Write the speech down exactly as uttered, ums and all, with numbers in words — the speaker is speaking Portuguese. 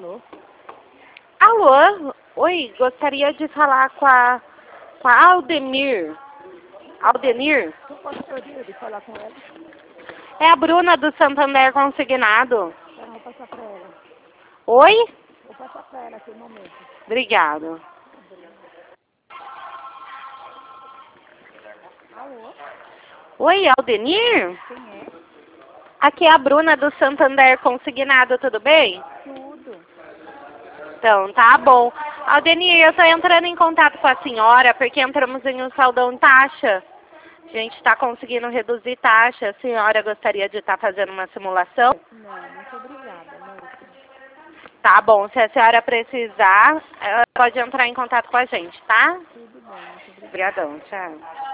Alô? Alô? Oi, gostaria de falar com a, com a Aldemir. Aldenir? Eu gostaria de falar com ela. É a Bruna do Santander Consignado. Eu vou passar para ela. Oi? Vou passar para ela aqui um momento. Obrigado. Alô? Oi, Aldenir? Quem é? Aqui é a Bruna do Santander Consignado, tudo bem? Tudo. Então, tá bom. Aldenir, eu estou entrando em contato com a senhora porque entramos em um saldão taxa. A gente está conseguindo reduzir taxa. A senhora gostaria de estar fazendo uma simulação? Não, muito obrigada, moça. Tá bom. Se a senhora precisar, ela pode entrar em contato com a gente, tá? Tudo bem, muito obrigada. Obrigadão, tchau.